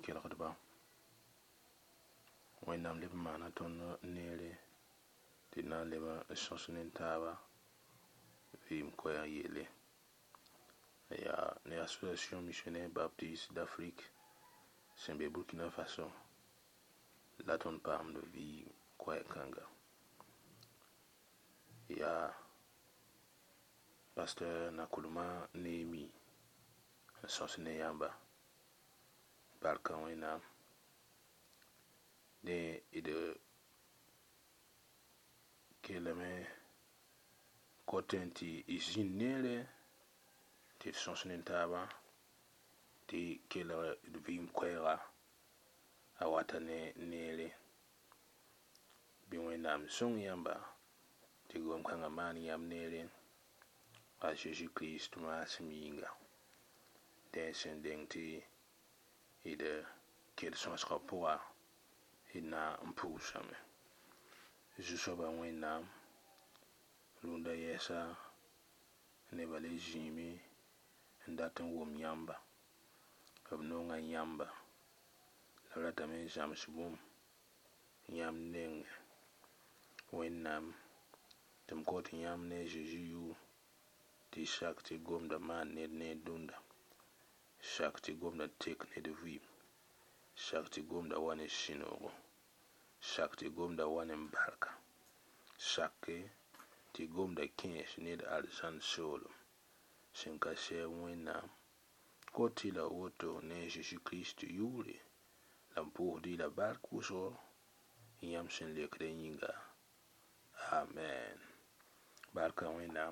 kelgdba wẽnnaam leb n maana tõnd neere tɩ d na n leb n sõs ne taaba vɩɩm koɛɛg yeele yaa ne association missionnaire baptiste d'Afrique sẽn be Burkina Faso la tõnd paamd vɩɩm koɛɛg kãnga yaa pasteur Nakuluma Neemi n sõs ne yãmba barka wẽnnaam ne d kelame kotẽ tɩ y zĩnd neere tɩ d sõs ne taaba tɩ kelg d vɩɩm koɛɛga a wata ne neere bɩ wẽnnaam sõng yãmba tɩ gom-kãngã maan yãmb neere a Zeezi Kirist maasem yĩnga dẽ sẽn deng tɩ d kell sõsgã pʋga d na n pʋʋsame. Zu-soaba wẽnnaam rũndã yɛsa nebã le zĩime n dat n wʋm yãmba b nongã yãmba la b ratame n zãms bũmb yãmb nengẽ wẽnnaam tɩ m kot yãmb ne a Zeezi yʋʋr tɩ y sak tɩ gomda maan ned ne dũnda, sak tɩ gomda tek ned vɩɩm, sak tɩ gomda wa ne sũ-noogo, sak tɩ gomda wa ne barka, sake tɩ gomda kẽes ned arzãn soolem sẽn ka sɛɛb wẽnnaam. Kot-y la woto ne a Zeezi Kirist yʋʋre la m pʋʋsd-y la bark wʋsgo yãmb sẽn lekdã yĩnga. Amen. Barka wẽnnaam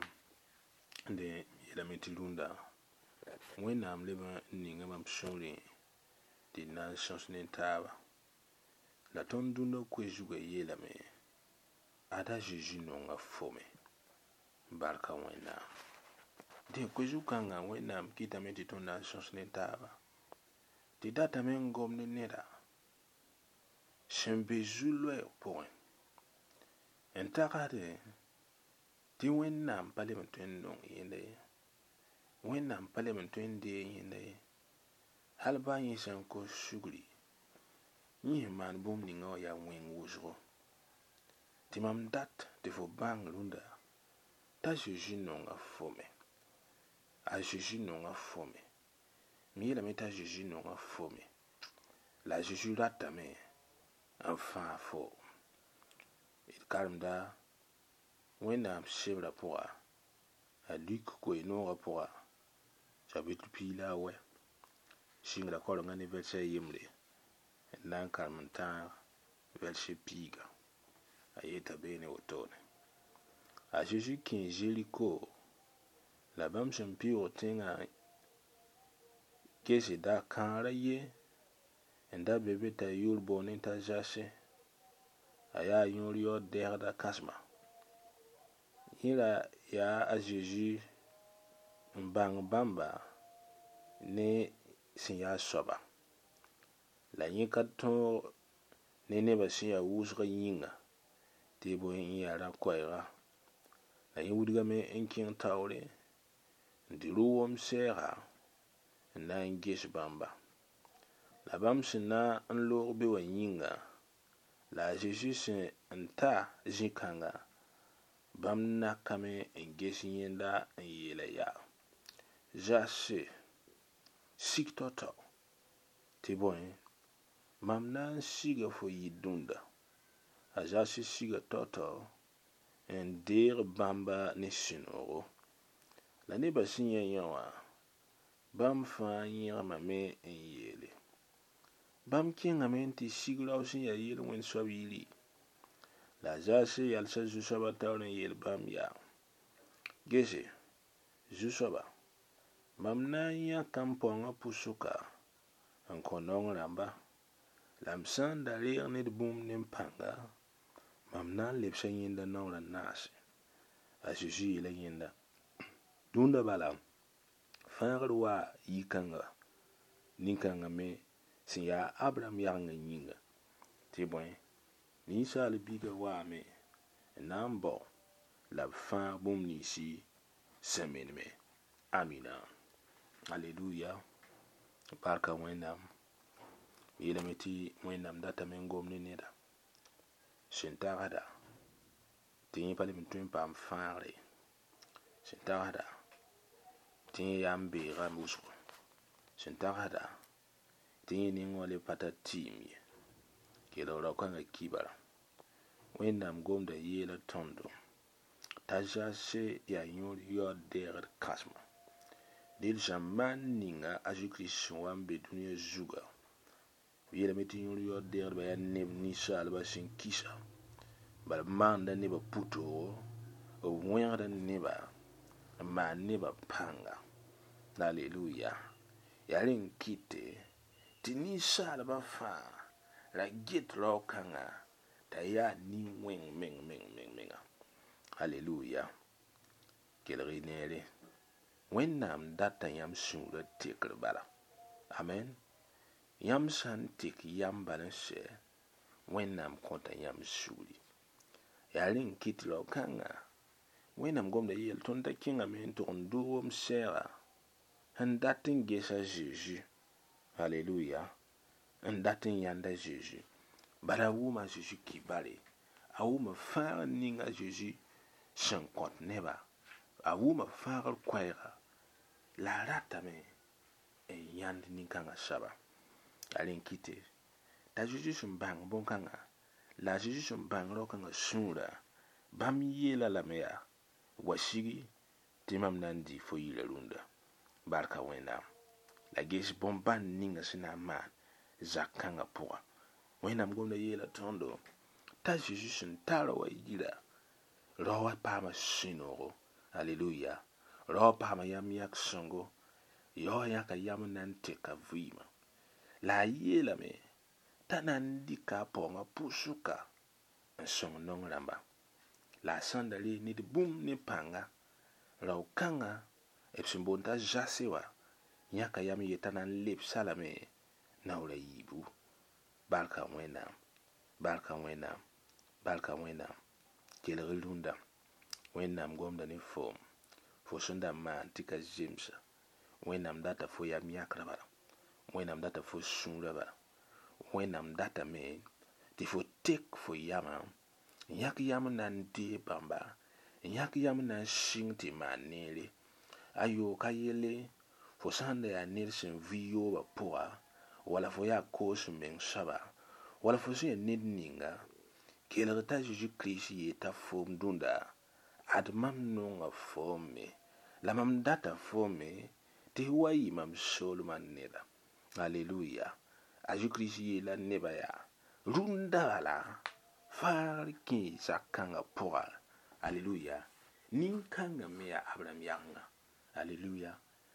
dẽ yeelame tɩ rũndã wẽnnaam leb n ninga mam sũurẽ tɩ d na n sõs ne taaba la tõnd dũnã koe-zugã yeelame ada Zeezi nongã fome. Barka wẽnnaam dẽ koe-zug kãngã wẽnnaam kɩtame tɩ tõnd na n sõs ne taaba tɩ datame n gom ne neda sẽn be zu-loɛɛg pʋgẽ n tagsde tɩ wẽnnaam pa leb n tõe n nong yẽnda ye, wẽnnaam pa leb n tõe n deeg yẽnda ye, hal baa yẽ sẽn kos sugri yẽ sẽn maan bũmb ninga wã yaa wẽng wʋsgo tɩ mam dat tɩ fo bãng rũndã t'a Zeezi nongã fome. A Zeezi nongã fome. M yeelame t'a Zeezi nongã fome la a Zeezi ratame n fãa fo. D karemda wẽnnaam sebrã pʋga a Luk koe-noogã pʋga chapitre piig la a wɛ sɩngra korengã ne vɛrsa a yembre d na n karem n tãag vɛrse piiga a yeta beene wotone. A Zeezi kẽ Zeriko la bãmb sẽn pɩʋʋg tẽngã gese da-kãarã ye n da be be t'a yʋʋr boone t'a zase a yaa yõor yaood dɛɛgda kãsma. Yẽ ra yaa a Zeezi n bãng bãmba ne sẽn yaa soaba la yẽ ka tõog ne nebã sẽn yaa wʋsgã yĩnga tɩ y bõe n yaa rã-koɛɛga la yẽ wilgame n kẽng taoore n tɩ rʋʋ-wʋmb sɛɛga n na n ges bãmba la bãmb sẽn na n loog be wã yĩnga la a Zeezi sẽn n ta zĩ-kãnga bãmb nakame n ges yẽnda n yeela yaa zase sig tao-tao tɩ bõe mam na n siga fo yɩ dũnda. A zase siga tao-tao n deeg bãmba ne sũ-noogo la nebã sẽn yã yã wã bãmb fãa yẽgmame n yeele bãmb kẽngame tɩ sig rao sẽn yaa yel-wẽnd soab yiri la a zase yalsa zu-soabã taoor n yeel bãmb yaa gese zu-soaba mam na n yãka m paoongã pʋsʋka n kõ naong rãmba la m sã n da reeg ned bũmb ne m pãnga mam na n lebsa yẽnda naoorã naase. A Zeezi yeela yẽnda dũnda bala fãagr waa yi-kãnga nin-kãngã me sẽn yaa Abraham yagengã yĩnga tɩ bõe ninsaal biga waame n na n bao la b fãag bũmb ninsi sẽn meneme. Amina. Aleluya. Barka wẽnnaam yelame tɩ wẽnnaam data me n gom ne neda sẽn tagsda tɩ yẽ pa leb n tõe n paam fãagre sẽn tagsda tɩ yẽ yaa n beega wʋsgo sẽn tagsda tɩ yẽ ning wã le pa tar tɩɩm ye kelg rao-kãngã kibara wẽnnaam gomda yeela tõndo t'a zase yaa yõor yaood dɛɛgd kãsma dɩl zãmbãan ninga a Zu-Kirist sẽn wa n be dũniyã zugã b yeelame tɩ yõor yaood dɛɛgdbã yaa neb ninsaalbã sẽn kisa bala b maanda nebã putoogo b wẽgda nebã n maan nebã pãnga aleluya yaa rẽ n kɩte tɩ ninsaalbã fãa ra get rao-kãngã t'a yaa nin-wẽng menga aleluya kelg-y neere wẽnnaam data yãmb sũurã tekr bala amen yãmb sã n tek yam bal n sɛ wẽnnaam kõta yãmb suuri yaa rẽ n kɩt rao-kãngã wẽnnaam gomda yeel tõnd da kẽngame n tʋg n doog m sɛɛga n dat n ges a Zeezi aleluya n dat n yãnd a Zeezi bala a wʋma a Zeezi kibare a wʋma fãagr ning a Zeezi sẽn kõt neba a wʋma fãagr koɛɛga la a ratame n yãnd nin-kãngã saba yaa rẽ n kɩte t'a Zeezi sẽn bãng bõn-kãngã la a Zeezi sẽn bãng rao-kãngã sũurã bãmb yeela lame yaa wa sigi tɩ mam na n dɩ fo yirã rũndã barka wẽnnaam la ges bõn-bãn ninga sẽn na n maan zak-kãngã pʋga wẽnnaam gomda yeela tõndo t'a Zeezi sẽn tara wa yira rao wã paama sũ-noogo aleluya rao wã paama yãmb yãk-sõngo yao wã yãka yãmb n na n teka vɩɩmã la a yeelame t'a na n dɩka a paoongã pʋʋsʋka n sõng nong rãmba la a sãn da ree ned bũmb ne pãnga rao-kãngã b sẽn boond t'a zase wã yãka yãmb ye t'a na n lebsa lame naoorã yiibu barka wẽnnaam barka wẽnnaam barka wẽnnaam kelg-y rũndã wẽnnaam gomda ne foom fo sẽn da maan tɩ ka zemsa wẽnnaam data fo yam yãkrã bala wẽnnaam data fo sũurã bala wẽnnaam datame tɩ fo tek fo yamã n yãk yam n na n dee bãmba n yãk yam n na n sɩng tɩ maan neere ayo ka yelle fo sã n da yaa ned sẽn vɩ yoobã pʋga wala fo yaa koos n meng soaba wala fo sẽn yaa ned ninga kelg t'a Zeezi-Kirist yee t'a foom dũnda ad mam nonga foome la mam data foome tɩ wa yɩ mam soolmã neda aleluya a Zu-Kirist yeela nebã yaa rũndã bala faagr kẽ zak-kãngã pʋga aleluya nin-kãngã me yaa Abraham yagengã aleluya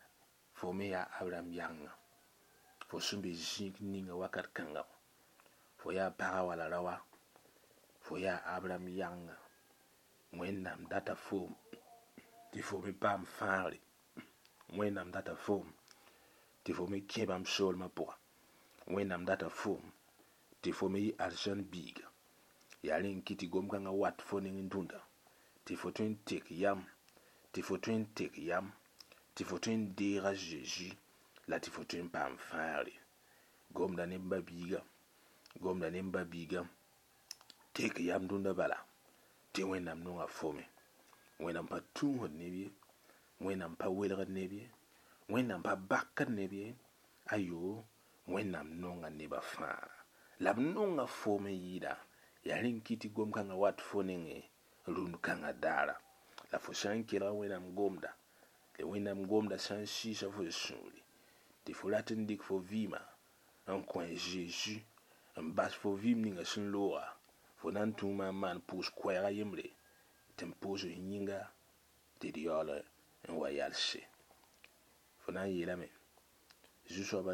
fo me yaa Abraham yagengã fo sẽn be zĩig ninga wakat kãngã fo yaa paga wala rawa fo yaa Abraham yagengã wẽnnaam data foom tɩ fo me paam fãagre wẽnnaam data foom tɩ fo me kẽ bãmb soolmã pʋga wẽnnaam data foom tɩ fo me yɩ arzãn biiga yaa rẽ n kɩ tɩ gom-kãngã wat fo ning dũnda tɩ fo tõe n tek yam tɩ fo tõe n tek yam tɩ fo tõe n deeg a Zeezi la tɩ fo tõe n paam fãagre gomda ne m ba-biigã tek yam dũnda bala tɩ wẽnnaam nongã fome wẽnnaam pa tũusd neb ye wẽnnaam pa welgd neb ye wẽnnaam pa bakd neb ye ayo wẽnnaam nonga nebã fãa la b nongã foom n yɩɩda yaa rẽ n kɩ tɩ gom-kãngã wat fo nengẽ rũnd-kãngã daara la fo sã n kelga wẽnnaam gomda le wẽnnaam gomda sã n sɩɩsa fo sũuri tɩ fo rat n dɩk fo vɩɩmã n kõ Zeezi n bas fo vɩɩm ninga sẽn looga fo na n tũu maan pʋʋs koɛɛgã yembre tɩ n pʋʋs f yĩnga tɩ d yaool n wa yalse fo na n yeelame zu-soabã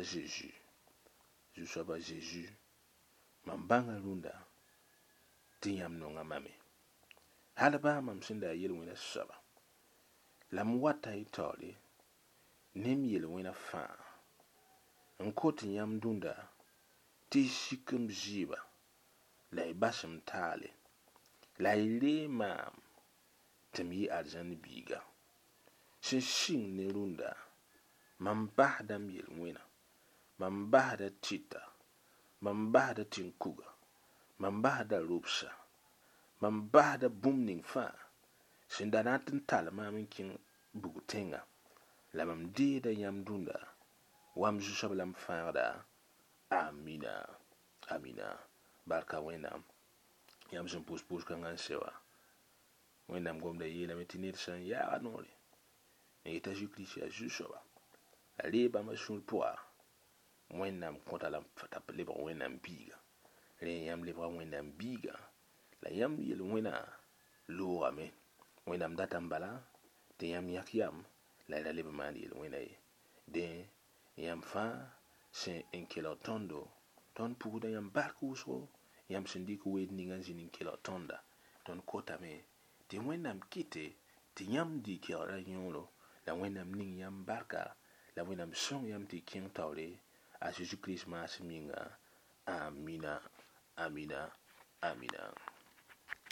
Zeezi mam bãnga rũndã tɩ yãmb nongã mame hal baa mam sẽn da yel-wẽnã soaba la m wata y taoore ne m yel-wẽnã fãa n kot yãmb dũnda tɩ y sik m zɩɩba la y bas m taale la y ree maam tɩ m yɩ arzãn biiga sẽn sɩng ne rũndã mam basda m yel-wẽnã mam basda tɩta mam basda tĩn-kuga, mam basda rʋbsa, mam basda bũmb ning fãa sẽn da na n tall maam n kẽng bug tẽnga la mam deeda yãmb dũnda wam zu-soab la m fãagda. Amina, amina. Barka Wẽnnaam. Yãmb sẽn pʋʋs kãngã n se wa. Wẽnnaam gomda yeelame tɩ ned sã n yaaga noore n yeta Zu-Kirist yaa zu-soaba la ree bãmba sũur pʋga, Wẽnnaam kõta la t'a lebg Wẽnnaam biiga. Rẽ yãmb lebga Wẽnnaam biiga la yãmb yel-wẽna loogame. Wẽnnaam data n bala tɩ yãmb yãk yam la y ra leb n maan yel-wẽna ye. Dẽ yãmb fãa sẽn n kelg tõndo, tõnd pugda yãmb bark wʋsgo, yãmb sẽn dɩk weed ningã zĩnd n kelg tõnda. Tõnd kotame tɩ Wẽnnaam kɩte tɩ yãmb dɩ kelgra yõoro la Wẽnnaam ning yãmb barka la Wẽnnaam sõng yãmb tɩ y kẽng taoore a Zeezi Kirist maasem yĩnga. Amina, amina, amina.